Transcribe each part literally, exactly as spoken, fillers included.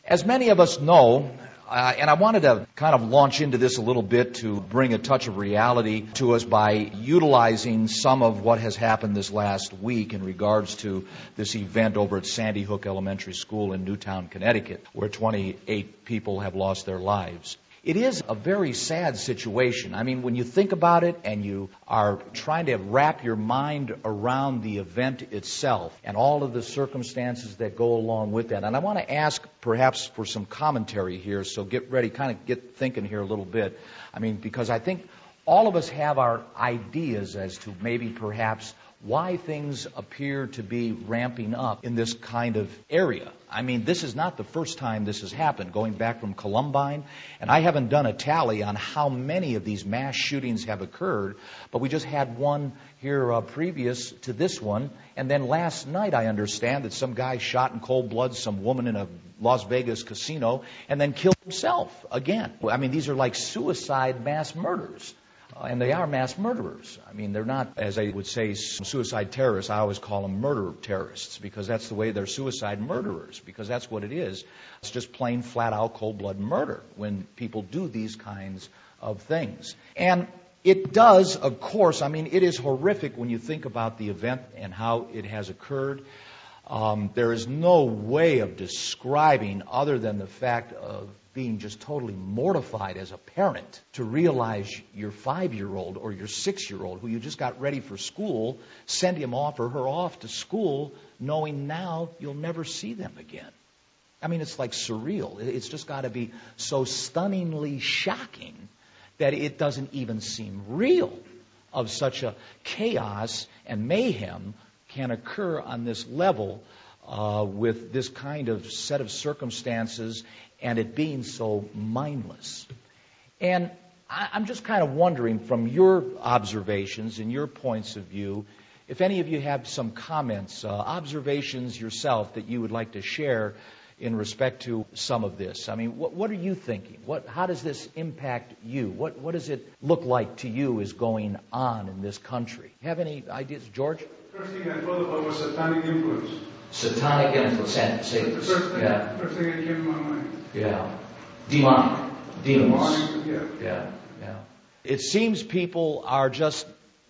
As many of us know, uh, and I wanted to kind of launch into this a little bit to bring a touch of reality to us by utilizing some of what has happened this last week in regards to this event over at Sandy Hook Elementary School in Newtown, Connecticut, where twenty-eight people have lost their lives. It is a very sad situation. I mean, when you think about it and you are trying to wrap your mind around the event itself and all of the circumstances that go along with that. And I want to ask perhaps for some commentary here, so get ready, kind of get thinking here a little bit. I mean, because I think all of us have our ideas as to maybe perhaps why things appear to be ramping up in this kind of area. I mean, this is not the first time this has happened, going back from Columbine, and I haven't done a tally on how many of these mass shootings have occurred, but we just had one here uh, previous to this one, and then last night I understand that some guy shot in cold blood some woman in a Las Vegas casino and then killed himself again. I mean, these are like suicide mass murders. Uh, and they are mass murderers. I mean, they're not, as I would say, suicide terrorists. I always call them murder terrorists because that's the way they're suicide murderers, because that's what it is. It's just plain, flat-out, cold-blood murder when people do these kinds of things. And it does, of course, I mean, it is horrific when you think about the event and how it has occurred. Um, there is no way of describing other than the fact of being just totally mortified as a parent to realize your five-year-old or your six-year-old who you just got ready for school, send him off or her off to school knowing now you'll never see them again. I mean, it's like surreal. It's just got to be so stunningly shocking that it doesn't even seem real of such a chaos and mayhem can occur on this level uh, with this kind of set of circumstances and it being so mindless. And I, I'm just kind of wondering from your observations and your points of view, if any of you have some comments, uh, observations yourself that you would like to share in respect to some of this. I mean, what, what are you thinking? What, how does this impact you? What, what does it look like to you is going on in this country? Have any ideas, George? First thing I thought about was satanic influence. Satanic influence. Say, the first thing, yeah. first thing that came to my mind. Yeah. Demonic. Demons. Demonic, yeah. Yeah, yeah. It seems people are just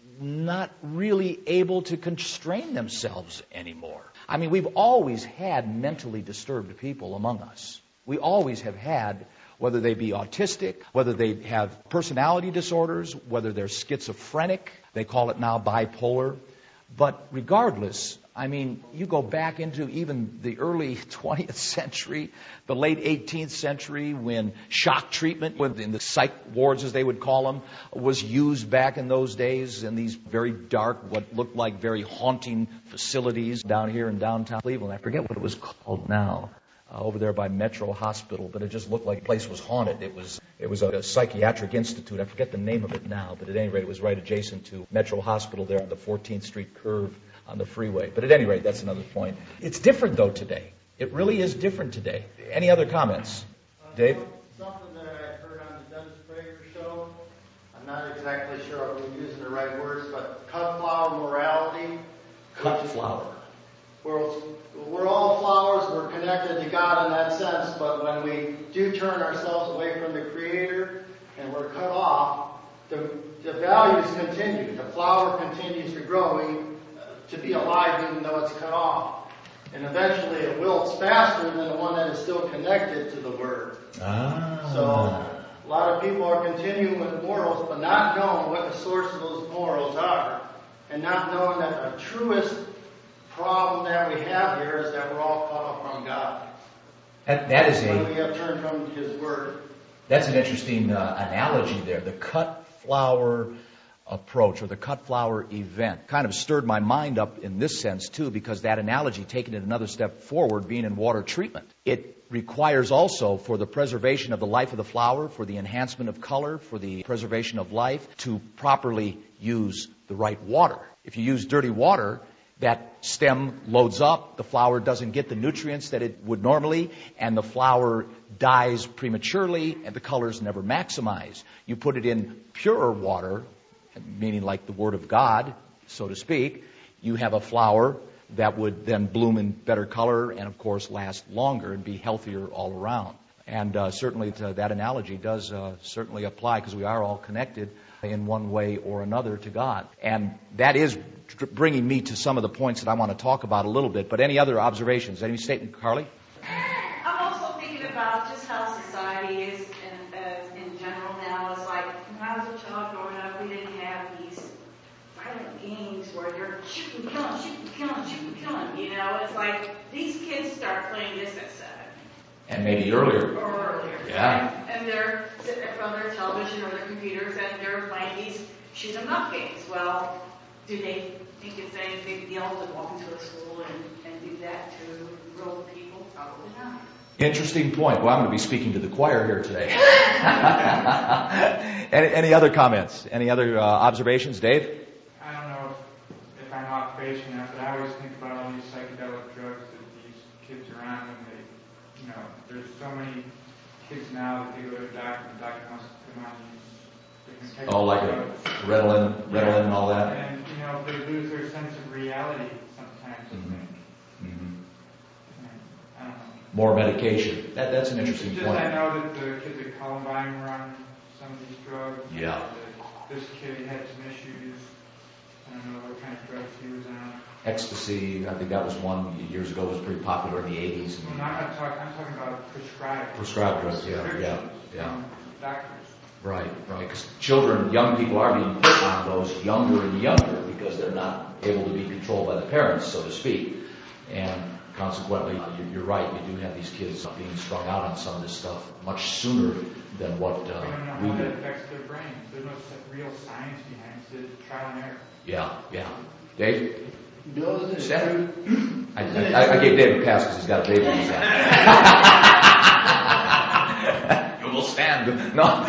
not really able to constrain themselves anymore. I mean, we've always had mentally disturbed people among us. We always have had, whether they be autistic, whether they have personality disorders, whether they're schizophrenic, they call it now bipolar. But regardless, I mean, you go back into even the early twentieth century, the late eighteenth century, when shock treatment, when in the psych wards, as they would call them, was used back in those days in these very dark, what looked like very haunting facilities down here in downtown Cleveland. I forget what it was called now, uh, over there by Metro Hospital, but it just looked like the place was haunted. It was it was a, a psychiatric institute. I forget the name of it now, but at any rate, it was right adjacent to Metro Hospital there on the fourteenth Street curve on the freeway. But at any rate, that's another point. It's different, though, today. It really is different today. Any other comments? Dave? Something that I heard on the Dennis Prager show. I'm not exactly sure if I'm using the right words, but cut flower morality. Cut flower. We're, we're all flowers. We're connected to God in that sense. But when we do turn ourselves away from the Creator and we're cut off, the, the values continue. The flower continues to grow. To be alive even though it's cut off. And eventually it wilts faster than the one that is still connected to the Word. Ah. So a lot of people are continuing with morals but not knowing what the source of those morals are and not knowing that the truest problem that we have here is that we're all cut off from God. That, that is when a... we have turned from His Word. That's an interesting uh, analogy there. The cut flower approach or the cut flower event kind of stirred my mind up in this sense too, because that analogy, taking it another step forward, being in water treatment, it requires also for the preservation of the life of the flower, for the enhancement of color, for the preservation of life, to properly use the right water. If you use dirty water, that stem loads up, the flower doesn't get the nutrients that it would normally, and the flower dies prematurely, and the colors never maximize. You put it in purer water, meaning like the Word of God, so to speak, you have a flower that would then bloom in better color and, of course, last longer and be healthier all around. And uh, certainly to, that analogy does uh, certainly apply because we are all connected in one way or another to God. And that is bringing me to some of the points that I want to talk about a little bit. But any other observations? Any statement, Carly? I'm also thinking about just how society is in, uh, in general now. It's like when I was a child growing up, we didn't have these violent games where you're shooting, killing, shooting, killing, shooting, killing. You know, it's like these kids start playing this at seven. And maybe earlier. Or earlier. Yeah. And, and they're sitting in front of their television or their computers and they're playing these shoot 'em up games. Well, do they think it's any big deal to walk into a school and, and do that to real people? Probably not. Interesting point. Well, I'm going to be speaking to the choir here today. any, any other comments? Any other uh, observations? Dave? I don't know if, if I'm off base or not, but I always think about all these psychedelic drugs that these kids are on when they, you know, there's so many kids now that they go to the doctor and the doctor wants to put them on these different types Oh, like of a drugs. Ritalin, Ritalin and all that? And, you know, they lose their sense of reality sometimes, I Mhm. think. Mm-hmm. I don't know. More medication. That, that's an interesting Just point. I know that the kids at Columbine were on some of these drugs. Yeah. That this kid had some issues. I don't know what kind of drugs he was on. Ecstasy, I think that was one years ago, was pretty popular in the eighties. Well, no, I'm not talking, I'm talking about prescribed. Prescribed drugs, yeah, yeah, yeah. From doctors. Right, right. Because children, young people are being put on those younger and younger because they're not able to be controlled by the parents, so to speak. And consequently, you're right, you do have these kids being strung out on some of this stuff much sooner than what We don't know uh, how we that do. affects their brains. There's no s- real science behind it. It's trial and error. Yeah, yeah. Dave? Bill, isn't it Stand. true? I, I, I gave Dave a pass because he's got a baby in his hand. You will stand. No.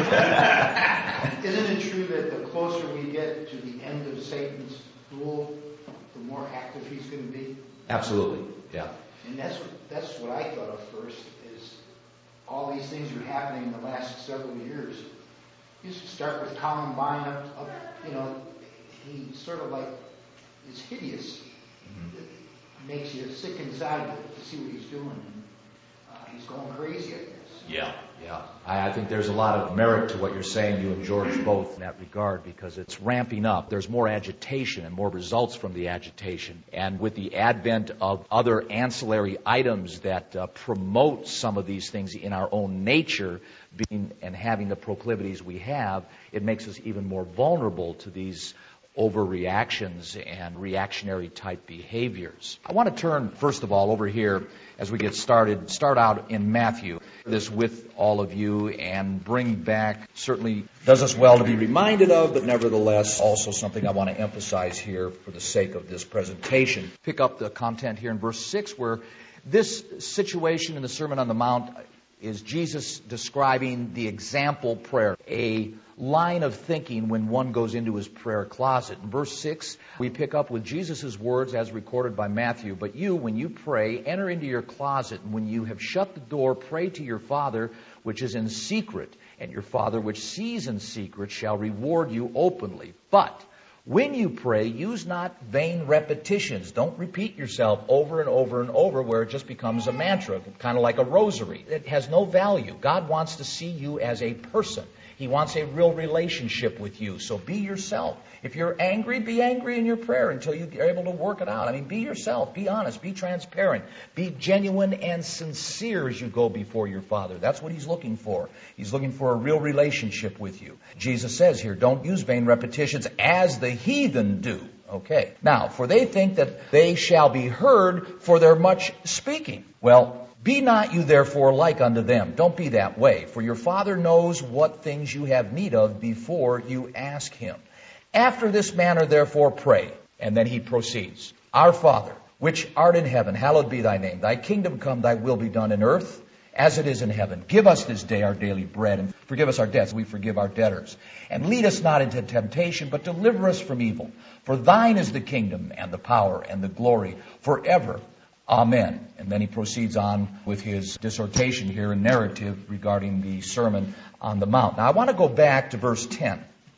Isn't it true that the closer we get to the end of Satan's rule, the more active he's going to be? Absolutely, yeah. And that's what, that's what I thought of first, is all these things are happening in the last several years. You should start with Columbine up, up, you know, he sort of like is hideous. Mm-hmm. It makes you sick inside to, to see what he's doing. And, uh, he's going crazy, I guess. Yeah, yeah. I, I think there's a lot of merit to what you're saying, you and George both, in that regard, because it's ramping up. There's more agitation and more results from the agitation. And with the advent of other ancillary items that uh, promote some of these things in our own nature, being and having the proclivities we have, it makes us even more vulnerable to these overreactions and reactionary type behaviors. I want to turn, first of all, over here as we get started, start out in Matthew. This with all of you and bring back, certainly does us well to be reminded of, but nevertheless also something I want to emphasize here for the sake of this presentation. Pick up the content here in verse six, where this situation in the Sermon on the Mount is Jesus describing the example prayer, a line of thinking when one goes into his prayer closet. In verse six, we pick up with Jesus' words as recorded by Matthew. But you, when you pray, enter into your closet, and when you have shut the door, pray to your Father which is in secret, and your Father which sees in secret shall reward you openly. But when you pray, use not vain repetitions. Don't repeat yourself over and over and over where it just becomes a mantra, kind of like a rosary. It has no value. God wants to see you as a person. He wants a real relationship with you. So be yourself. If you're angry, be angry in your prayer until you're able to work it out. I mean, be yourself. Be honest. Be transparent. Be genuine and sincere as you go before your Father. That's what He's looking for. He's looking for a real relationship with you. Jesus says here, don't use vain repetitions as the heathen do. Okay. Now, for they think that they shall be heard for their much speaking. Well, be not you therefore like unto them. Don't be that way. For your Father knows what things you have need of before you ask Him. After this manner therefore pray. And then he proceeds. Our Father, which art in heaven, hallowed be thy name. Thy kingdom come, thy will be done in earth as it is in heaven. Give us this day our daily bread, and forgive us our debts, we forgive our debtors. And lead us not into temptation, but deliver us from evil. For thine is the kingdom, and the power, and the glory, forever. Amen. And then he proceeds on with his dissertation here in narrative regarding the Sermon on the Mount. Now I want to go back to verse ten.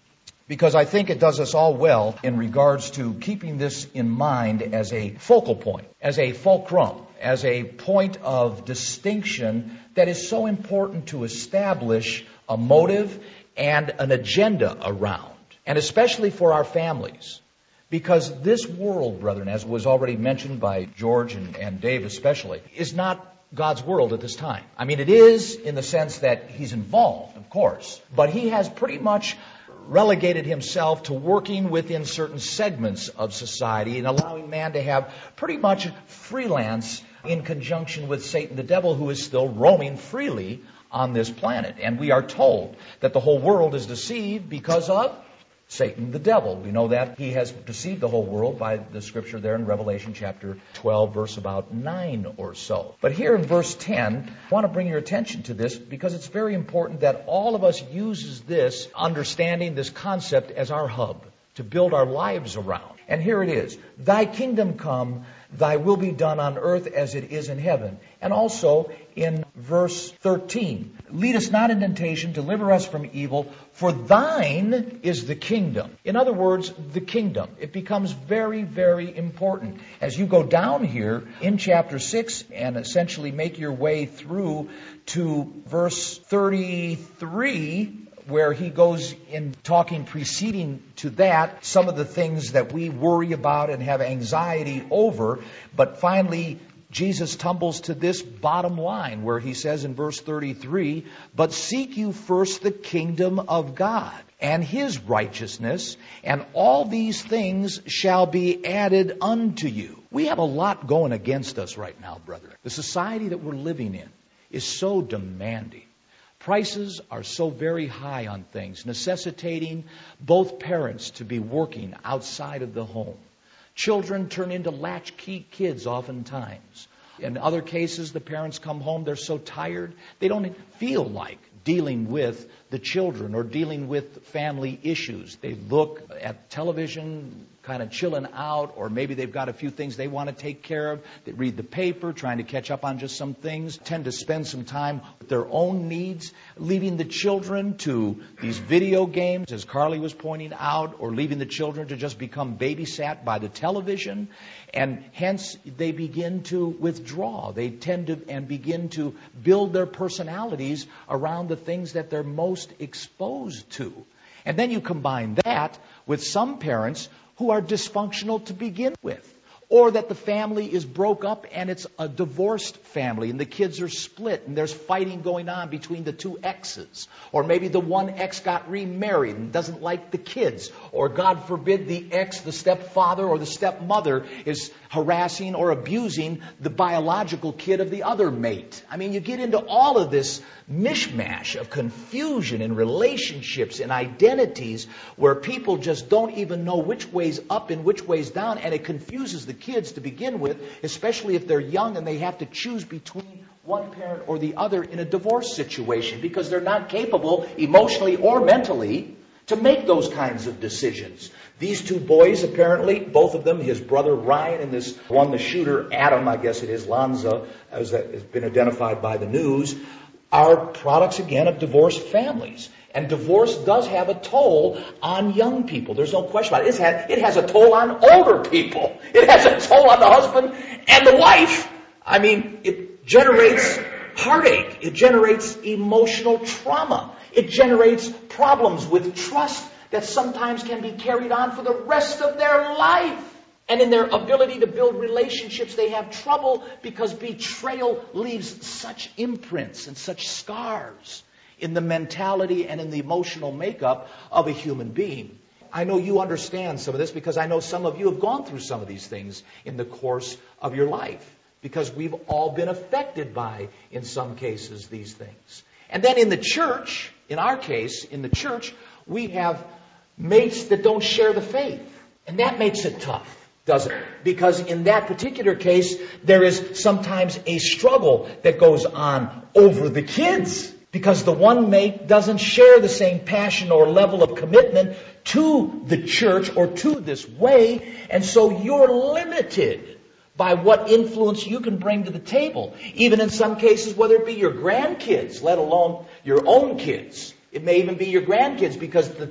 because I think it does us all well in regards to keeping this in mind as a focal point, as a fulcrum, as a point of distinction that is so important to establish a motive and an agenda around, and especially for our families. Because this world, brethren, as was already mentioned by George and, and Dave especially, is not God's world at this time. I mean, it is in the sense that He's involved, of course, but He has pretty much relegated Himself to working within certain segments of society and allowing man to have pretty much freelance in conjunction with Satan the devil, who is still roaming freely on this planet. And we are told that the whole world is deceived because of Satan the devil. We know that he has deceived the whole world by the scripture there in Revelation chapter twelve, verse about nine or so. But here in verse ten, I want to bring your attention to this because it's very important that all of us uses this understanding, this concept as our hub to build our lives around. And here it is. Thy kingdom come, thy will be done on earth as it is in heaven. And also in verse thirteen, lead us not into temptation, deliver us from evil, for thine is the kingdom. In other words, the kingdom. It becomes very, very important. As you go down here in chapter six and essentially make your way through to verse thirty-three, where he goes in talking preceding to that, some of the things that we worry about and have anxiety over. But finally, Jesus tumbles to this bottom line where he says in verse thirty-three, but seek you first the kingdom of God and His righteousness, and all these things shall be added unto you. We have a lot going against us right now, brethren. The society that we're living in is so demanding. Prices are so very high on things, necessitating both parents to be working outside of the home. Children turn into latchkey kids oftentimes. In other cases, the parents come home, they're so tired, they don't feel like dealing with the children or dealing with family issues. They look at television, kind of chilling out, or maybe they've got a few things they want to take care of. They read the paper, trying to catch up on just some things, tend to spend some time with their own needs, leaving the children to these video games, as Carly was pointing out, or leaving the children to just become babysat by the television. And hence, they begin to withdraw. They tend to and begin to build their personalities around the things that they're most exposed to. And then you combine that with some parents who are dysfunctional to begin with, or that the family is broke up and it's a divorced family and the kids are split and there's fighting going on between the two exes, or maybe the one ex got remarried and doesn't like the kids, or God forbid the ex, the stepfather or the stepmother is harassing or abusing the biological kid of the other mate. I mean, you get into all of this mishmash of confusion in relationships and identities where people just don't even know which way's up and which way's down, and it confuses the kids to begin with, especially if they're young and they have to choose between one parent or the other in a divorce situation because they're not capable emotionally or mentally to make those kinds of decisions. These two boys, apparently, both of them, his brother Ryan and this one, the shooter, Adam, I guess it is, Lanza, as that has been identified by the news, are products, again, of divorced families. And divorce does have a toll on young people. There's no question about it. It's had, it has a toll on older people. It has a toll on the husband and the wife. I mean, it generates heartache. It generates emotional trauma. It generates problems with trust that sometimes can be carried on for the rest of their life. And in their ability to build relationships, they have trouble because betrayal leaves such imprints and such scars in the mentality and in the emotional makeup of a human being. I know you understand some of this because I know some of you have gone through some of these things in the course of your life, because we've all been affected by, in some cases, these things. And then in the church, in our case, in the church, we have mates that don't share the faith. And that makes it tough, doesn't it? Because in that particular case, there is sometimes a struggle that goes on over the kids, because the one mate doesn't share the same passion or level of commitment to the church or to this way, and so you're limited by what influence you can bring to the table. Even in some cases, whether it be your grandkids, let alone your own kids. It may even be your grandkids, because the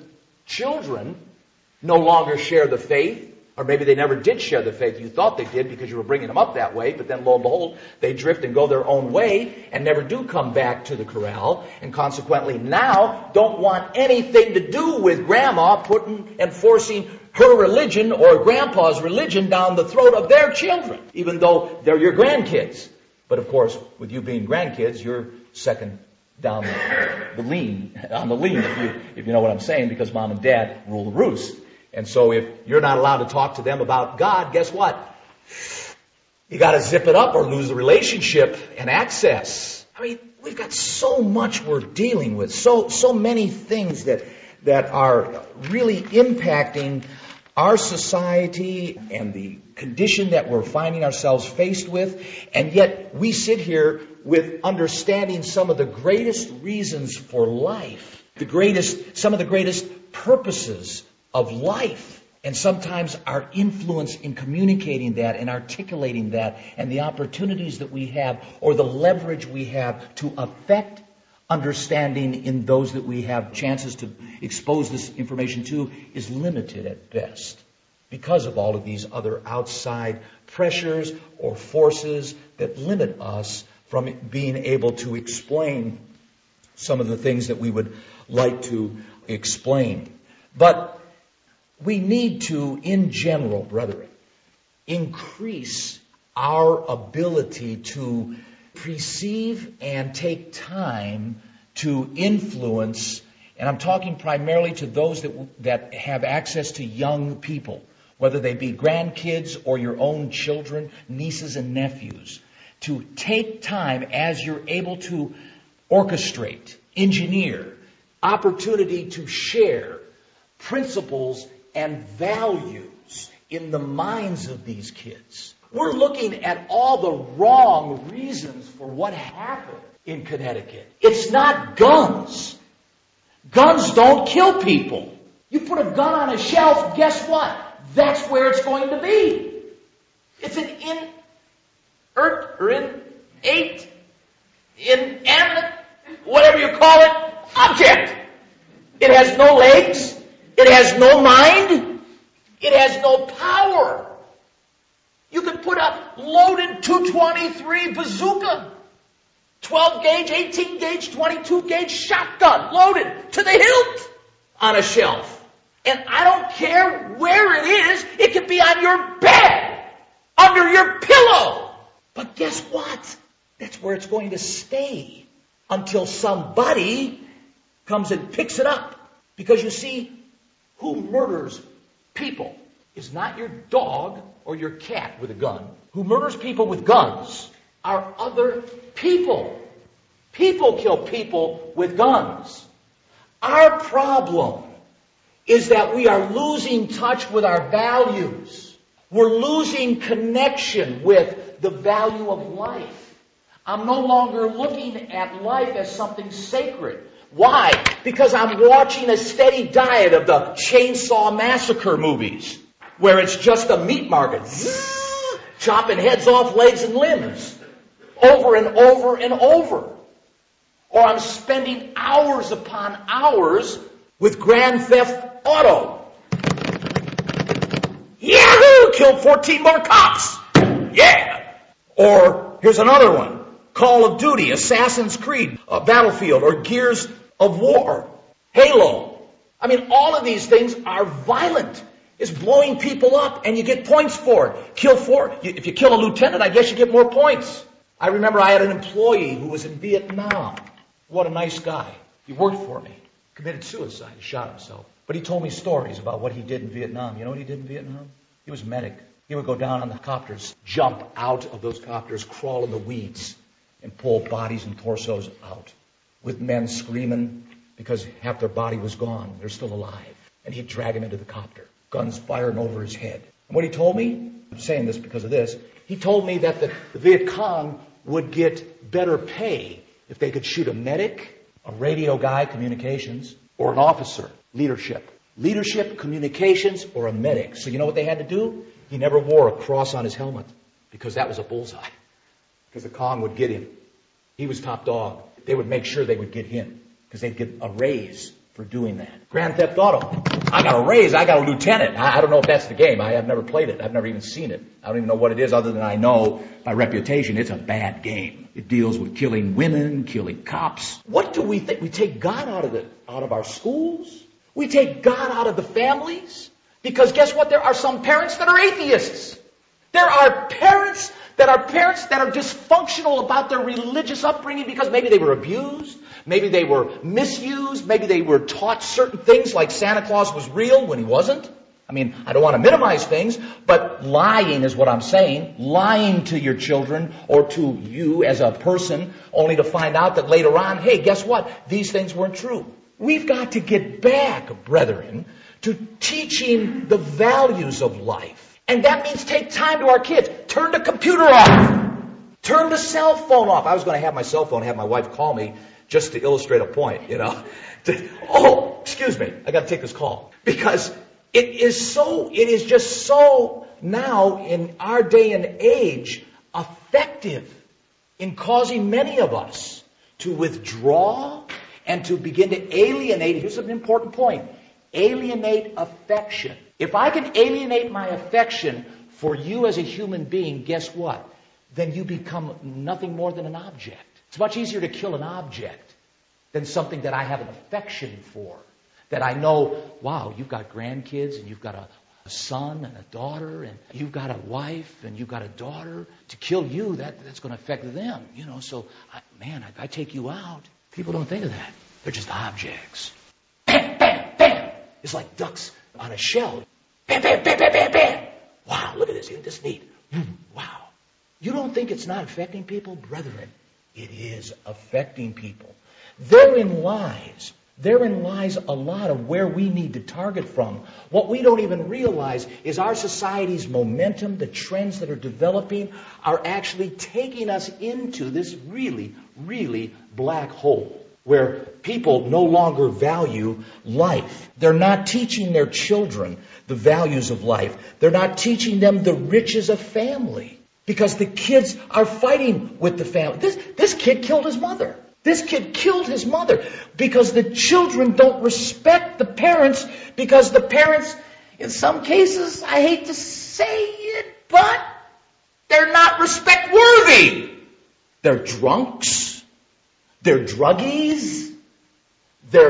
Children no longer share the faith, or maybe they never did share the faith. You thought they did because you were bringing them up that way, but then lo and behold, they drift and go their own way and never do come back to the corral, and consequently now don't want anything to do with grandma putting and forcing her religion or grandpa's religion down the throat of their children, even though they're your grandkids. But of course, with you being grandkids, you're second down the, the lean, on the lean, if you, if you know what I'm saying, because mom and dad rule the roost. And so if you're not allowed to talk to them about God, guess what? You got to zip it up or lose the relationship and access. I mean, we've got so much we're dealing with, so so many things that that are really impacting our society and the condition that we're finding ourselves faced with, and yet we sit here with understanding some of the greatest reasons for life, the greatest, some of the greatest purposes of life, and sometimes our influence in communicating that and articulating that, and the opportunities that we have or the leverage we have to affect understanding in those that we have chances to expose this information to is limited at best because of all of these other outside pressures or forces that limit us from being able to explain some of the things that we would like to explain. But we need to, in general, brethren, increase our ability to perceive and take time to influence, and I'm talking primarily to those that that have access to young people, whether they be grandkids or your own children, nieces and nephews, to take time as you're able to orchestrate, engineer, opportunity to share principles and values in the minds of these kids. We're looking at all the wrong reasons for what happened in Connecticut. It's not guns. Guns don't kill people. You put a gun on a shelf, guess what? That's where it's going to be. It's an inert or innate, inanimate, whatever you call it, object. It has no legs. It has no mind. It has no power. You could put a loaded two twenty-three bazooka, twelve gauge, eighteen gauge, twenty-two gauge shotgun loaded to the hilt on a shelf. And I don't care where it is. It could be on your bed, under your pillow. But guess what? That's where it's going to stay until somebody comes and picks it up. Because you see, who murders people is not your dog or your cat with a gun. Who murders people with guns are other people. People kill people with guns. Our problem is that we are losing touch with our values. We're losing connection with the value of life. I'm no longer looking at life as something sacred. Why? Because I'm watching a steady diet of the Chainsaw Massacre movies, where it's just a meat market, zzz, chopping heads off, legs and limbs, over and over and over. Or I'm spending hours upon hours with Grand Theft Auto. Yahoo! Killed fourteen more cops. Yeah! Or here's another one. Call of Duty, Assassin's Creed, uh, Battlefield, or Gears of War, Halo. I mean, all of these things are violent. It's blowing people up, and you get points for it. Kill four. If you kill a lieutenant, I guess you get more points. I remember I had an employee who was in Vietnam. What a nice guy. He worked for me. Committed suicide. He shot himself. But he told me stories about what he did in Vietnam. You know what he did in Vietnam? He was a medic. He would go down on the copters, jump out of those copters, crawl in the weeds, and pull bodies and torsos out, with men screaming because half their body was gone. They're still alive. And he'd drag them into the copter, guns firing over his head. And what he told me, I'm saying this because of this, he told me that the, the Viet Cong would get better pay if they could shoot a medic, a radio guy, communications, or an officer, leadership. Leadership, communications, or a medic. So you know what they had to do? He never wore a cross on his helmet because that was a bullseye. Because the Cong would get him. He was top dog. They would make sure they would get him because they'd get a raise for doing that. Grand Theft Auto. I got a raise. I got a lieutenant. I, I don't know if that's the game. I have never played it. I've never even seen it. I don't even know what it is other than I know by reputation it's a bad game. It deals with killing women, killing cops. What do we think? We take God out of the, out of our schools. We take God out of the families. Because guess what? There are some parents that are atheists. There are parents that are parents that are dysfunctional about their religious upbringing because maybe they were abused, maybe they were misused, maybe they were taught certain things like Santa Claus was real when he wasn't. I mean, I don't want to minimize things, but lying is what I'm saying. Lying to your children or to you as a person only to find out that later on, hey, guess what? These things weren't true. We've got to get back, brethren, to teaching the values of life. And that means take time to our kids. Turn the computer off. Turn the cell phone off. I was going to have my cell phone, have my wife call me just to illustrate a point, you know. Oh, excuse me. I got to take this call. Because it is so, it is just so now in our day and age effective in causing many of us to withdraw and to begin to alienate. Here's an important point. Alienate affection. If I can alienate my affection for you as a human being, guess what? Then you become nothing more than an object. It's much easier to kill an object than something that I have an affection for. That I know, wow, you've got grandkids and you've got a, a son and a daughter and you've got a wife and you've got a daughter. To kill you, that, that's going to affect them. You know, so, I, man, if I take you out, people don't think of that. They're just objects. Bam, bam, bam. It's like ducks on a shell. Bam, bam, bam, bam, bam, bam. Wow, look at this. Isn't this neat? Wow. You don't think it's not affecting people? Brethren, it is affecting people. Therein lies, therein lies a lot of where we need to target from. What we don't even realize is our society's momentum, the trends that are developing, are actually taking us into this really, really black hole, where people no longer value life. They're not teaching their children the values of life. They're not teaching them the riches of family. Because the kids are fighting with the family. This, this kid killed his mother. This kid killed his mother because the children don't respect the parents, because the parents, in some cases, I hate to say it, but they're not respect worthy. They're drunks. They're druggies. They're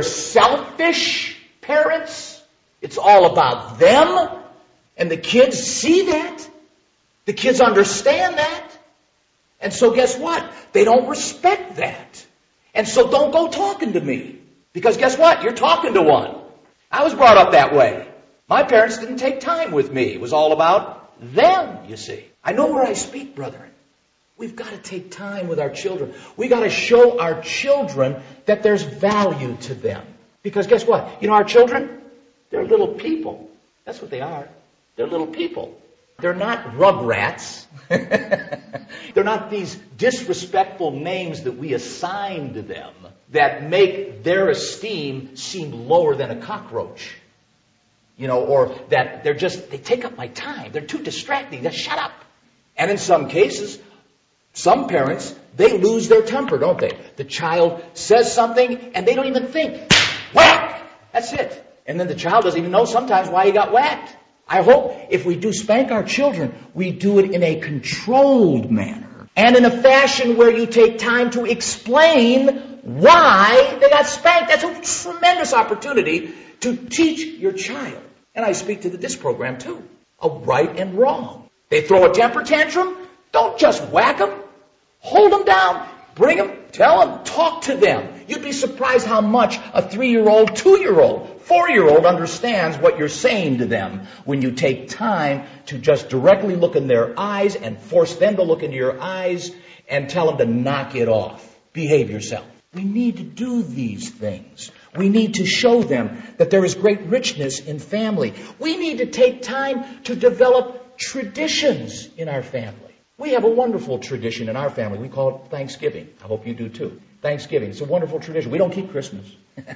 selfish parents. It's all about them. And the kids see that. The kids understand that. And so guess what? They don't respect that. And so don't go talking to me. Because guess what? You're talking to one. I was brought up that way. My parents didn't take time with me. It was all about them, you see. I know where I speak, brethren. We've got to take time with our children. We've got to show our children that there's value to them. Because guess what? You know, our children, they're little people. That's what they are. They're little people. They're not rugrats. They're not these disrespectful names that we assign to them that make their esteem seem lower than a cockroach. You know, or that they're just, they take up my time. They're too distracting. Just shut up. And in some cases, some parents, they lose their temper, don't they? The child says something and they don't even think. Whack! That's it. And then the child doesn't even know sometimes why he got whacked. I hope if we do spank our children, we do it in a controlled manner and in a fashion where you take time to explain why they got spanked. That's a tremendous opportunity to teach your child. And I speak to this program too, of right and wrong. They throw a temper tantrum, don't just whack them. Hold them down, bring them, tell them, talk to them. You'd be surprised how much a three-year-old, two-year-old, four-year-old understands what you're saying to them when you take time to just directly look in their eyes and force them to look into your eyes and tell them to knock it off. Behave yourself. We need to do these things. We need to show them that there is great richness in family. We need to take time to develop traditions in our family. We have a wonderful tradition in our family. We call it Thanksgiving. I hope you do too. Thanksgiving. It's a wonderful tradition. We don't keep Christmas.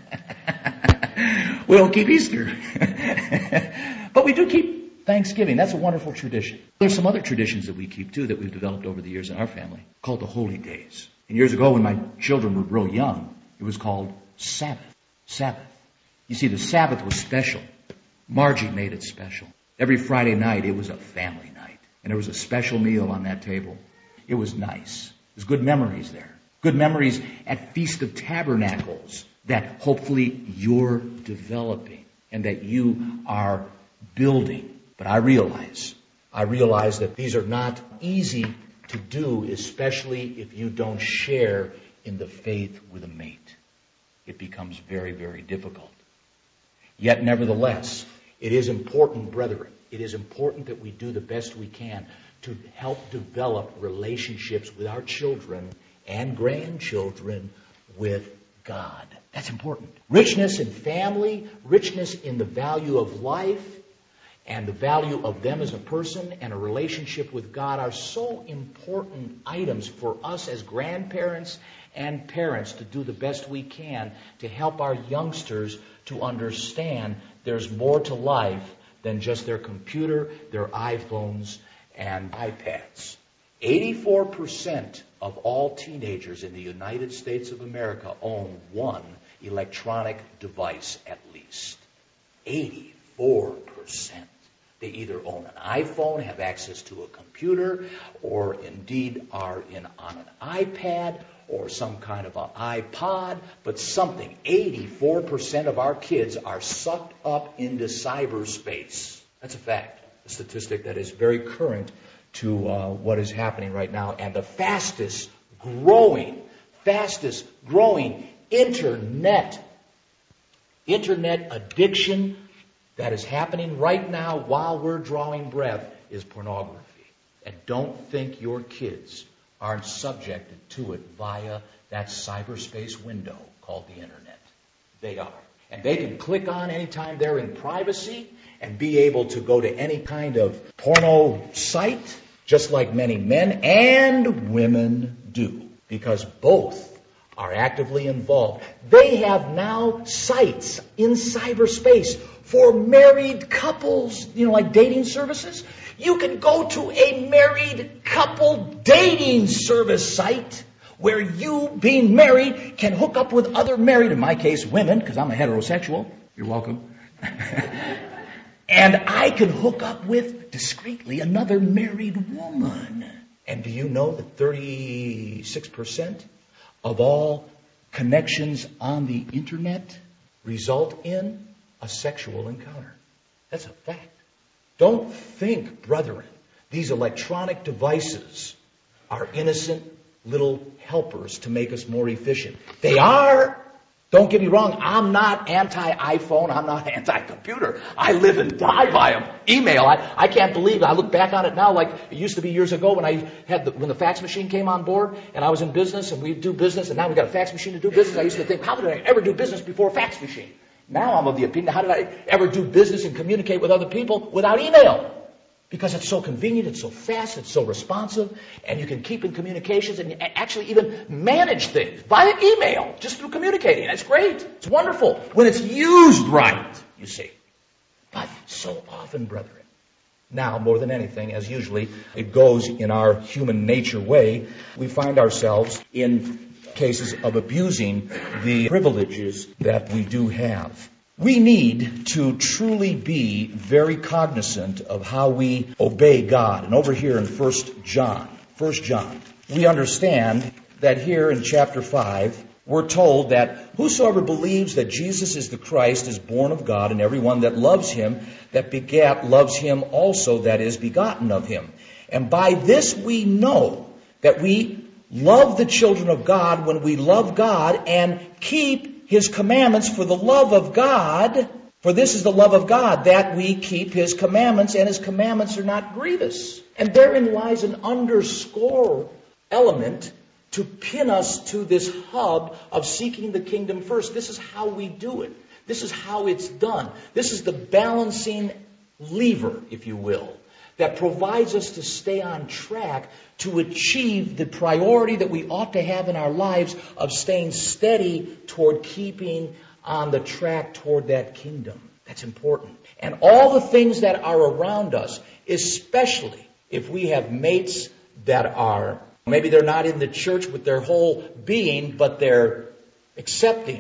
We don't keep Easter. But we do keep Thanksgiving. That's a wonderful tradition. There's some other traditions that we keep too that we've developed over the years in our family called the Holy Days. And years ago when my children were real young, it was called Sabbath. Sabbath. You see, the Sabbath was special Margie made it special. Every Friday night, it was a family night. And there was a special meal on that table. It was nice. There's good memories there. Good memories at Feast of Tabernacles that hopefully you're developing and that you are building. But I realize, I realize that these are not easy to do, especially if you don't share in the faith with a mate. It becomes very, very difficult. Yet, nevertheless, it is important, brethren, it is important that we do the best we can to help develop relationships with our children and grandchildren with God. That's important. Richness in family, richness in the value of life, and the value of them as a person and a relationship with God are so important items for us as grandparents and parents to do the best we can to help our youngsters to understand there's more to life than just their computer, their iPhones, and iPads. eighty-four percent of all teenagers in the United States of America own one electronic device at least. eighty-four percent. They either own an iPhone, have access to a computer, or indeed are in on an iPad or some kind of an iPod, but something. eighty-four percent of our kids are sucked up into cyberspace. That's a fact, a statistic that is very current to uh, what is happening right now. And the fastest growing, fastest growing internet, internet addiction that is happening right now while we're drawing breath is pornography. And don't think your kids aren't subjected to it via that cyberspace window called the internet. They are. And they can click on anytime they're in privacy and be able to go to any kind of porno site, just like many men and women do, because both are actively involved. They have now sites in cyberspace for married couples, you know, like dating services. You can go to a married couple dating service site where you, being married, can hook up with other married, in my case, women, because I'm a heterosexual. You're welcome. And I can hook up with, discreetly, another married woman. And do you know that thirty-six percent of all connections on the internet result in a sexual encounter? That's a fact. Don't think, brethren, these electronic devices are innocent little helpers to make us more efficient. They are. Don't get me wrong. I'm not anti-iPhone. I'm not anti-computer. I live and die by them. Email. I, I can't believe it. I look back on it now like it used to be years ago when I had the, when the fax machine came on board and I was in business and we do business and now we got a fax machine to do business. I used to think, how did I ever do business before a fax machine? Now I'm of the opinion, how did I ever do business and communicate with other people without email? Because it's so convenient, it's so fast, it's so responsive, and you can keep in communications and actually even manage things via email, just through communicating. That's great. It's wonderful when it's used right, you see. But so often, brethren, now more than anything, as usually it goes in our human nature way, we find ourselves in cases of abusing the privileges that we do have. We need to truly be very cognizant of how we obey God. And over here in First John, First John, we understand that here in chapter five, we're told that whosoever believes that Jesus is the Christ is born of God, and everyone that loves him, that begat, loves him also that is begotten of him. And by this we know that we love the children of God when we love God and keep his commandments. For the love of God, for this is the love of God, that we keep his commandments, and his commandments are not grievous. And therein lies an underscore element to pin us to this hub of seeking the kingdom first. This is how we do it. This is how it's done. This is the balancing lever, if you will, that provides us to stay on track to achieve the priority that we ought to have in our lives of staying steady toward keeping on the track toward that kingdom. That's important. And all the things that are around us, especially if we have mates that are, maybe they're not in the church with their whole being, but they're accepting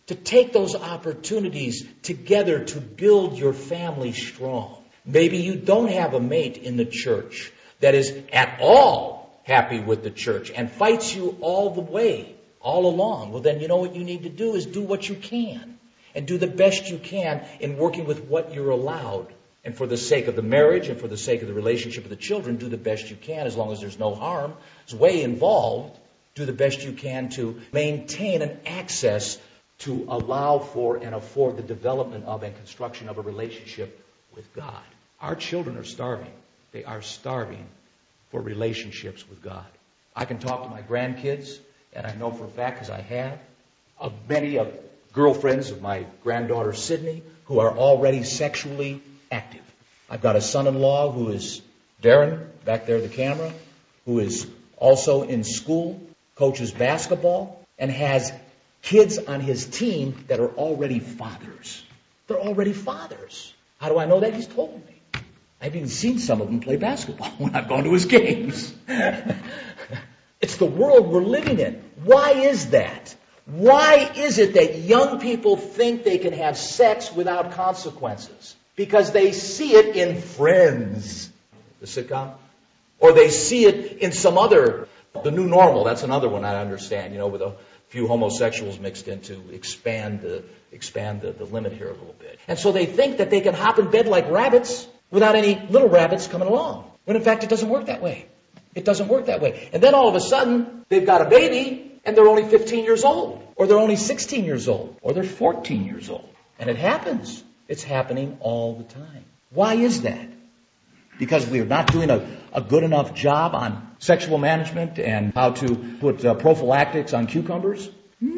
to take those opportunities together to build your family strong. Maybe you don't have a mate in the church that is at all happy with the church and fights you all the way, all along. Well, then you know what you need to do is do what you can and do the best you can in working with what you're allowed. And for the sake of the marriage and for the sake of the relationship of the children, do the best you can as long as there's no harm. There's way involved. Do the best you can to maintain an access to allow for and afford the development of and construction of a relationship with God. Our children are starving. They are starving for relationships with God. I can talk to my grandkids, and I know for a fact, because I have, of many of girlfriends of my granddaughter Sydney who are already sexually active. I've got a son-in-law who is Darren, back there at the camera, who is also in school, coaches basketball, and has kids on his team that are already fathers. They're already fathers. How do I know that? He's told me. I've even seen some of them play basketball when I've gone to his games. It's the world we're living in. Why is that? Why is it that young people think they can have sex without consequences? Because they see it in Friends, the sitcom, or they see it in some other, The New Normal. That's another one I understand, you know, with a few homosexuals mixed in to expand the expand the, the limit here a little bit. And so they think that they can hop in bed like rabbits without any little rabbits coming along. When in fact it doesn't work that way. It doesn't work that way. And then all of a sudden they've got a baby and they're only fifteen years old, or they're only sixteen years old, or they're fourteen years old. And it happens. It's happening all the time. Why is that? Because we are not doing a, a good enough job on sexual management and how to put uh, prophylactics on cucumbers?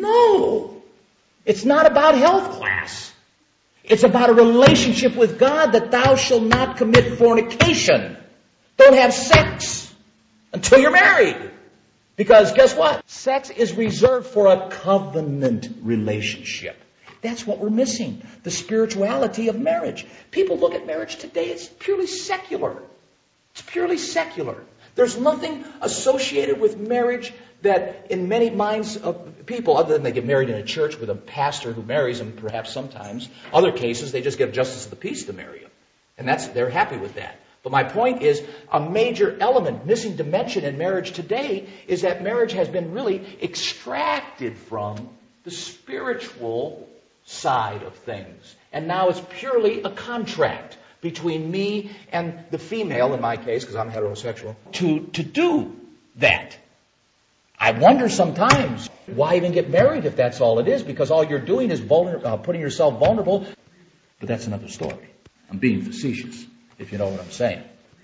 No. It's not about health class. It's about a relationship with God, that thou shalt not commit fornication. Don't have sex until you're married. Because guess what? Sex is reserved for a covenant relationship. That's what we're missing, the spirituality of marriage. People look at marriage today, it's purely secular. It's purely secular. There's nothing associated with marriage that in many minds of people, other than they get married in a church with a pastor who marries them perhaps sometimes, other cases they just get a justice of the peace to marry them. And that's they're happy with that. But my point is, a major element, missing dimension in marriage today is that marriage has been really extracted from the spiritual side of things. And now it's purely a contract between me and the female, in my case, because I'm heterosexual, to, to do that. I wonder sometimes, why even get married if that's all it is? Because all you're doing is vulner- uh, putting yourself vulnerable. But that's another story. I'm being facetious, if you know what I'm saying.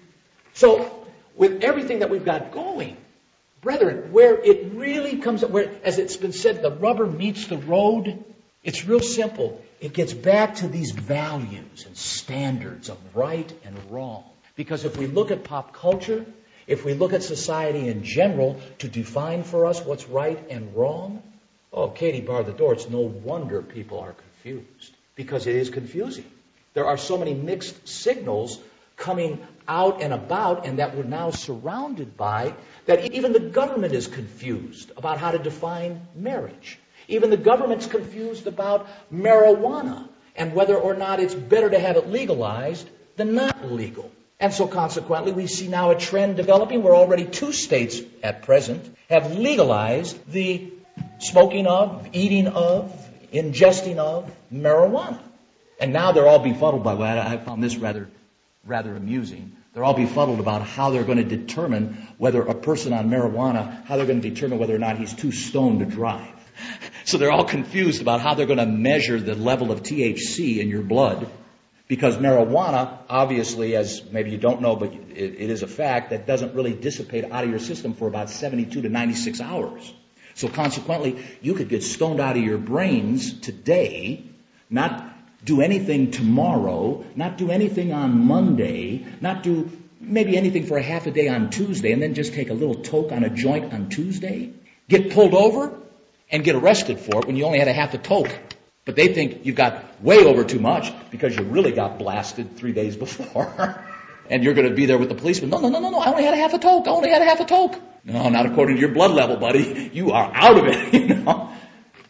So, with everything that we've got going, brethren, where it really comes, where, as it's been said, the rubber meets the road, it's real simple. It gets back to these values and standards of right and wrong. Because if we look at pop culture, if we look at society in general to define for us what's right and wrong, oh, Katie barred the door. It's no wonder people are confused. Because it is confusing. There are so many mixed signals coming out and about, and that we're now surrounded by, that even the government is confused about how to define marriage. Even the government's confused about marijuana and whether or not it's better to have it legalized than not legal. And so consequently, we see now a trend developing where already two states at present have legalized the smoking of, eating of, ingesting of marijuana. And now they're all befuddled by that. I found this rather, rather amusing. They're all befuddled about how they're going to determine whether a person on marijuana, how they're going to determine whether or not he's too stoned to drive. So they're all confused about how they're going to measure the level of T H C in your blood. Because marijuana, obviously, as maybe you don't know, but it, it is a fact, that doesn't really dissipate out of your system for about seventy-two to ninety-six hours. So consequently, you could get stoned out of your brains today, not do anything tomorrow, not do anything on Monday, not do maybe anything for a half a day on Tuesday, and then just take a little toke on a joint on Tuesday, get pulled over, and get arrested for it when you only had a half a toke. But they think you've got way over too much because you really got blasted three days before. And you're going to be there with the policeman. No, no, no, no, no. I only had a half a toke. I only had a half a toke. No, not according to your blood level, buddy. You are out of it, you know.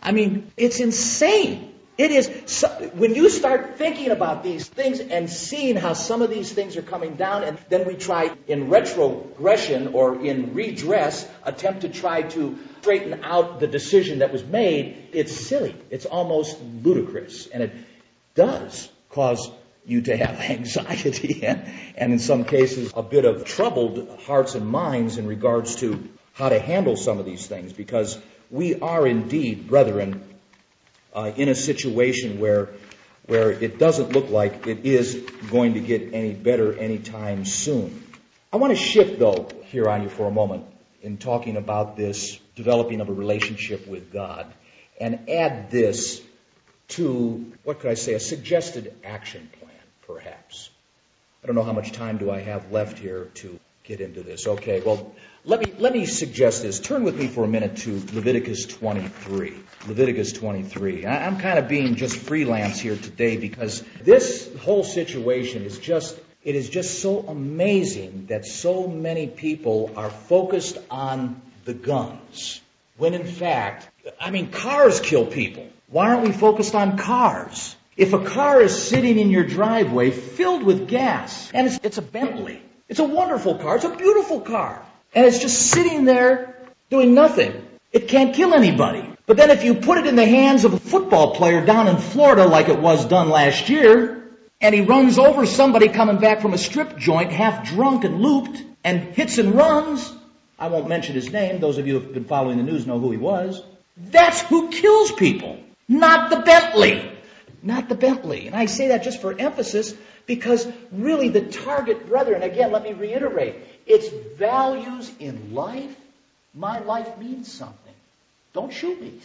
I mean, it's insane. It is, so, when you start thinking about these things and seeing how some of these things are coming down, and then we try in retrogression or in redress, attempt to try to straighten out the decision that was made, it's silly. It's almost ludicrous. And it does cause you to have anxiety and, and in some cases a bit of troubled hearts and minds in regards to how to handle some of these things, because we are indeed, brethren, Uh, in a situation where where it doesn't look like it is going to get any better anytime soon. I want to shift, though, here on you for a moment in talking about this developing of a relationship with God and add this to, what could I say, a suggested action plan, perhaps. I don't know how much time do I have left here to get into this. Okay, well, let me let me suggest this. Turn with me for a minute to Leviticus twenty-three. Leviticus twenty-three. I, I'm kind of being just freelance here today because this whole situation is just, it is just so amazing that so many people are focused on the guns. When in fact, I mean, cars kill people. Why aren't we focused on cars? If a car is sitting in your driveway filled with gas, and it's, it's a Bentley, it's a wonderful car, it's a beautiful car, and it's just sitting there doing nothing, it can't kill anybody. But then if you put it in the hands of a football player down in Florida like it was done last year, and he runs over somebody coming back from a strip joint half drunk and looped and hits and runs, I won't mention his name, those of you who have been following the news know who he was, that's who kills people, not the Bentley. Not the Bentley. And I say that just for emphasis because really the target, brethren, again, let me reiterate, it's values in life. My life means something. Don't shoot me.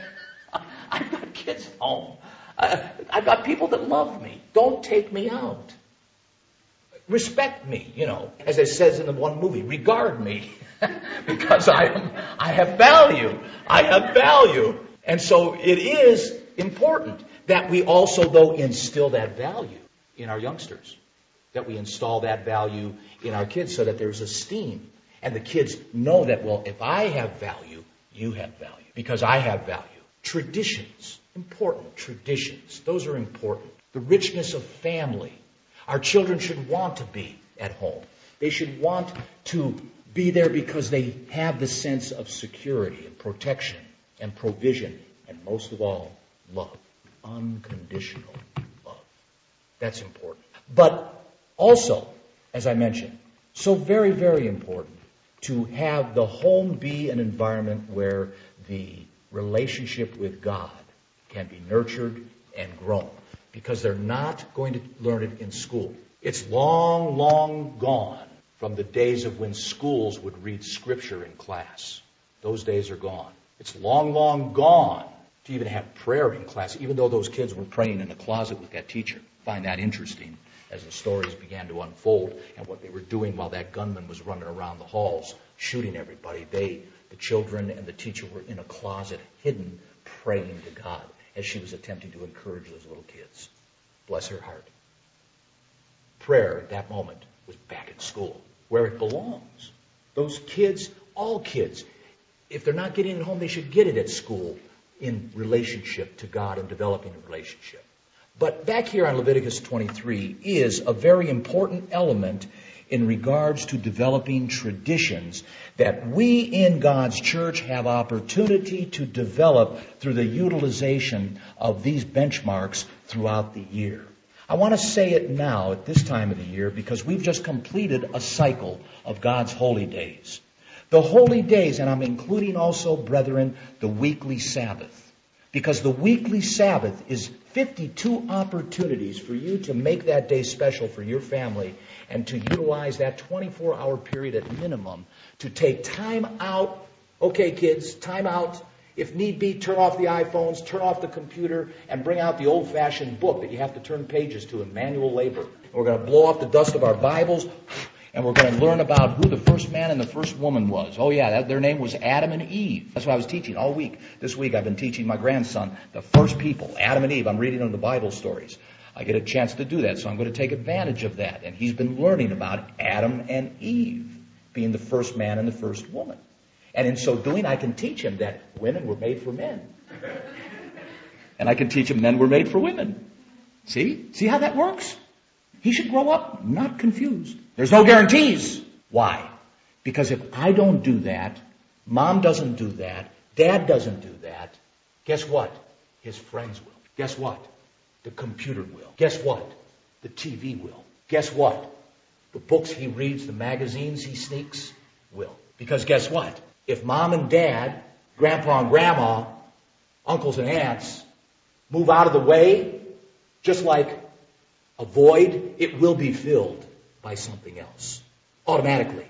I've got kids at home. Uh, I've got people that love me. Don't take me out. Respect me, you know, as it says in the one movie, regard me because I am, I have value. I have value. And so it is important that we also, though, instill that value in our youngsters, that we install that value in our kids so that there's esteem. And the kids know that, well, if I have value, you have value, because I have value. Traditions, important traditions, those are important. The richness of family. Our children should want to be at home. They should want to be there because they have the sense of security and protection and provision, and most of all, love. Unconditional love. That's important. But also, as I mentioned, so very, very important to have the home be an environment where the relationship with God can be nurtured and grown, because they're not going to learn it in school. It's long, long gone from the days of when schools would read Scripture in class. Those days are gone. It's long, long gone to even have prayer in class, even though those kids were praying in the closet with that teacher. Find that interesting as the stories began to unfold and what they were doing while that gunman was running around the halls shooting everybody. They, the children and the teacher, were in a closet, hidden, praying to God as she was attempting to encourage those little kids. Bless her heart. Prayer at that moment was back in school, where it belongs. Those kids, all kids, if they're not getting it at home, they should get it at school, in relationship to God and developing a relationship. But back here on Leviticus twenty-three is a very important element in regards to developing traditions that we in God's church have opportunity to develop through the utilization of these benchmarks throughout the year. I want to say it now at this time of the year because we've just completed a cycle of God's holy days. The holy days, and I'm including also, brethren, the weekly Sabbath. Because the weekly Sabbath is fifty-two opportunities for you to make that day special for your family and to utilize that twenty-four hour period at minimum to take time out. Okay, kids, time out. If need be, turn off the iPhones, turn off the computer, and bring out the old-fashioned book that you have to turn pages to in manual labor. And we're going to blow off the dust of our Bibles, and we're going to learn about who the first man and the first woman was. Oh, yeah, that, their name was Adam and Eve. That's what I was teaching all week. This week I've been teaching my grandson the first people, Adam and Eve. I'm reading them the Bible stories. I get a chance to do that, so I'm going to take advantage of that. And he's been learning about Adam and Eve being the first man and the first woman. And in so doing, I can teach him that women were made for men And I can teach him men were made for women. See? See how that works? He should grow up not confused. There's no guarantees. Why? Because if I don't do that, Mom doesn't do that, Dad doesn't do that, guess what? His friends will. Guess what? The computer will. Guess what? The T V will. Guess what? The books he reads, the magazines he sneaks will. Because guess what? If Mom and Dad, Grandpa and Grandma, uncles and aunts move out of the way, just like a void, it will be filled by something else. Automatically.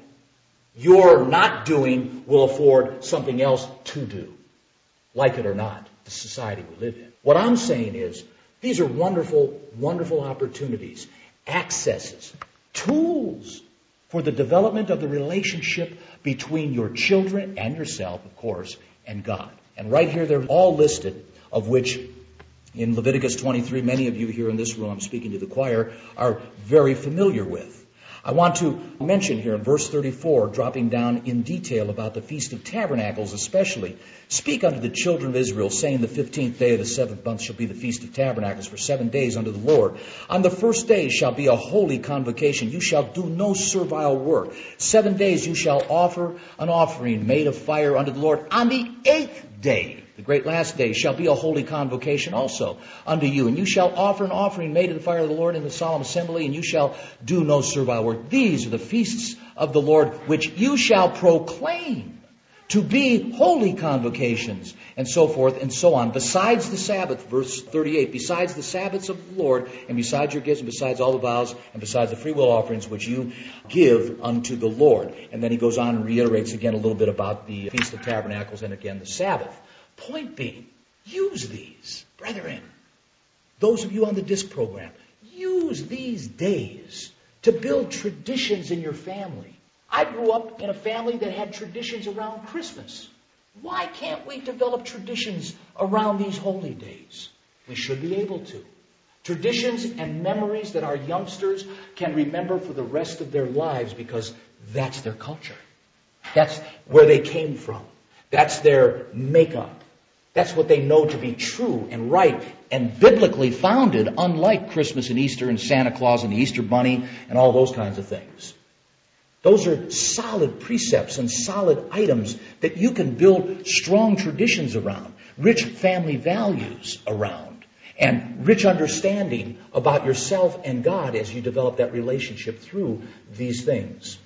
Your not doing will afford something else to do. Like it or not, the society we live in. What I'm saying is, these are wonderful, wonderful opportunities, accesses, tools for the development of the relationship between your children and yourself, of course, and God. And right here, they're all listed, of which in Leviticus twenty-three, many of you here in this room, I'm speaking to the choir, are very familiar with. I want to mention here in verse thirty-four, dropping down in detail about the Feast of Tabernacles especially. Speak unto the children of Israel, saying, the fifteenth day of the seventh month shall be the Feast of Tabernacles for seven days unto the Lord. On the first day shall be a holy convocation. You shall do no servile work. Seven days you shall offer an offering made of fire unto the Lord. On the eighth day, the great last day, shall be a holy convocation also unto you. And you shall offer an offering made of the fire of the Lord in the solemn assembly, and you shall do no servile work. These are the feasts of the Lord, which you shall proclaim to be holy convocations, and so forth and so on. Besides the Sabbath, verse thirty-eight, besides the Sabbaths of the Lord, and besides your gifts, and besides all the vows, and besides the freewill offerings which you give unto the Lord. And then he goes on and reiterates again a little bit about the Feast of Tabernacles and again the Sabbath. Point being, use these, brethren. Those of you on the disc program, use these days to build traditions in your family. I grew up in a family that had traditions around Christmas. Why can't we develop traditions around these holy days? We should be able to. Traditions and memories that our youngsters can remember for the rest of their lives because that's their culture. That's where they came from. That's their makeup. That's what they know to be true and right and biblically founded, unlike Christmas and Easter and Santa Claus and the Easter Bunny and all those kinds of things. Those are solid precepts and solid items that you can build strong traditions around, rich family values around, and rich understanding about yourself and God as you develop that relationship through these things.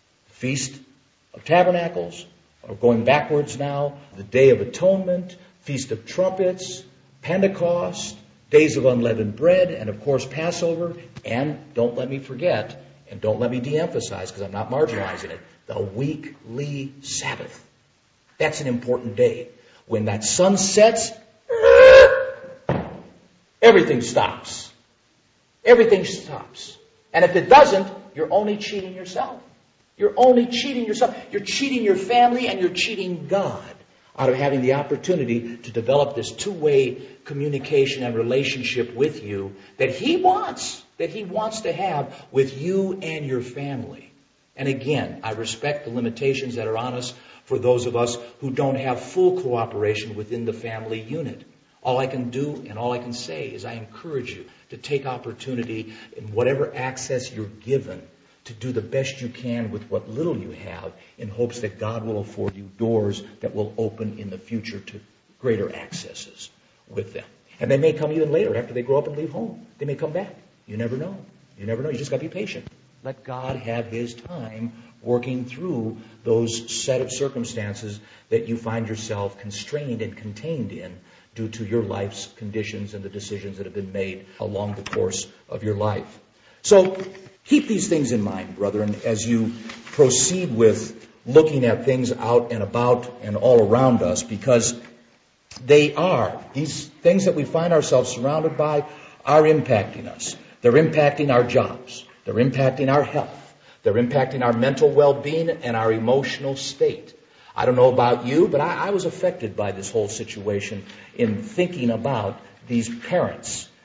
Feast of Tabernacles, or going backwards now, the Day of Atonement, Feast of Trumpets, Pentecost, Days of Unleavened Bread, and of course Passover, and don't let me forget, and don't let me de-emphasize because I'm not marginalizing it, the weekly Sabbath. That's an important day. When that sun sets, everything stops. Everything stops. And if it doesn't, you're only cheating yourself. You're only cheating yourself. You're cheating your family and you're cheating God out of having the opportunity to develop this two-way communication and relationship with you that He wants, that He wants to have with you and your family. And again, I respect the limitations that are on us for those of us who don't have full cooperation within the family unit. All I can do and all I can say is I encourage you to take opportunity in whatever access you're given to do the best you can with what little you have in hopes that God will afford you doors that will open in the future to greater accesses with them. And they may come even later after they grow up and leave home. They may come back. You never know. You never know. You just got to be patient. Let God have His time working through those set of circumstances that you find yourself constrained and contained in due to your life's conditions and the decisions that have been made along the course of your life. So keep these things in mind, brethren, as you proceed with looking at things out and about and all around us, because they are, these things that we find ourselves surrounded by are impacting us. They're impacting our jobs. They're impacting our health. They're impacting our mental well-being and our emotional state. I don't know about you, but I, I was affected by this whole situation in thinking about these parents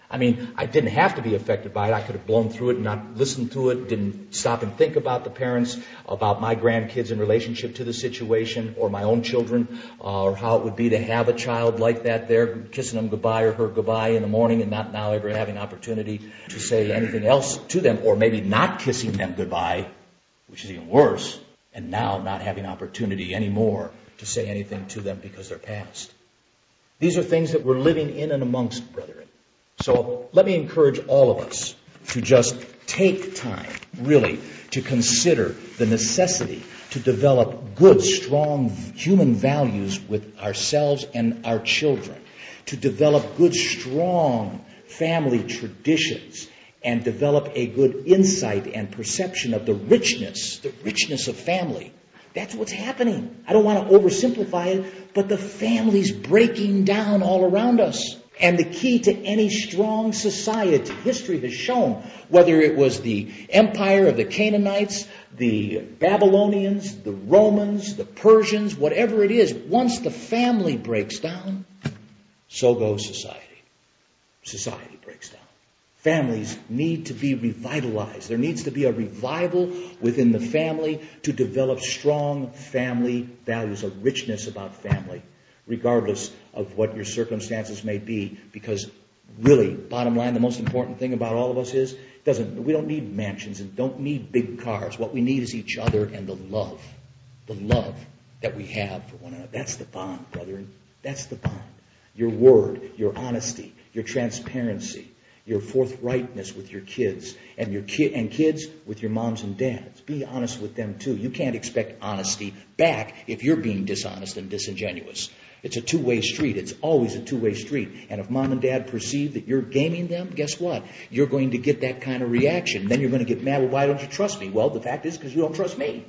I mean, I didn't have to be affected by it. I could have blown through it and not listened to it, didn't stop and think about the parents, about my grandkids in relationship to the situation, or my own children, uh, or how it would be to have a child like that there, kissing them goodbye or her goodbye in the morning and not now ever having opportunity to say anything else to them, or maybe not kissing them goodbye, which is even worse, and now not having opportunity anymore to say anything to them because they're past. These are things that we're living in and amongst, brethren. So let me encourage all of us to just take time, really, to consider the necessity to develop good, strong human values with ourselves and our children, to develop good, strong family traditions, and develop a good insight and perception of the richness, the richness of family. That's what's happening. I don't want to oversimplify it, but the family's breaking down all around us. And the key to any strong society, history has shown, whether it was the empire of the Canaanites, the Babylonians, the Romans, the Persians, whatever it is, once the family breaks down, so goes society. Society breaks down. Families need to be revitalized. There needs to be a revival within the family to develop strong family values, a richness about family, regardless of what your circumstances may be. Because really, bottom line, the most important thing about all of us is, doesn't we don't need mansions and don't need big cars. What we need is each other and the love. The love that we have for one another. That's the bond, brethren. That's the bond. Your word, your honesty, your transparency, your forthrightness with your kids, and your ki- and kids with your moms and dads. Be honest with them too. You can't expect honesty back if you're being dishonest and disingenuous. It's a two-way street. It's always a two-way street. And if mom and dad perceive that you're gaming them, guess what? You're going to get that kind of reaction. Then you're going to get mad. Well, why don't you trust me? Well, the fact is because you don't trust me.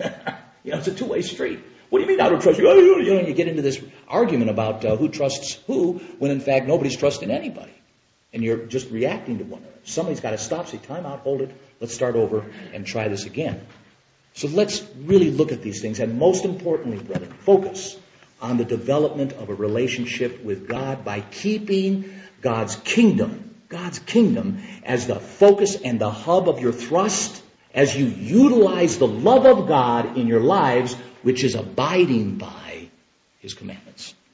You know, it's a two-way street. What do you mean I don't trust you? You know, you get into this argument about uh, who trusts who, when in fact nobody's trusting anybody. And you're just reacting to one another. Somebody's got to stop, say, time out, hold it, let's start over and try this again. So let's really look at these things. And most importantly, brethren, focus on the development of a relationship with God by keeping God's kingdom, God's kingdom as the focus and the hub of your thrust as you utilize the love of God in your lives, which is abiding by His commandments.